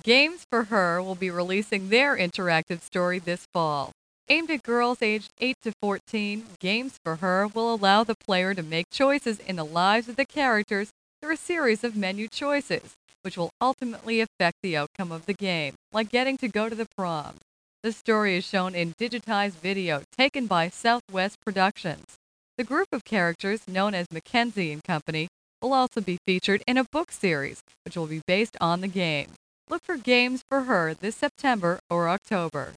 Games for Her will be releasing their interactive story this fall. Aimed at girls aged 8 to 14, Games for Her will allow the player to make choices in the lives of the characters through a series of menu choices, which will ultimately affect the outcome of the game, like getting to go to the prom. The story is shown in digitized video taken by Southwest Productions. The group of characters, known as Mackenzie and Company, will also be featured in a book series, which will be based on the game. Look for Games for Her this September or October.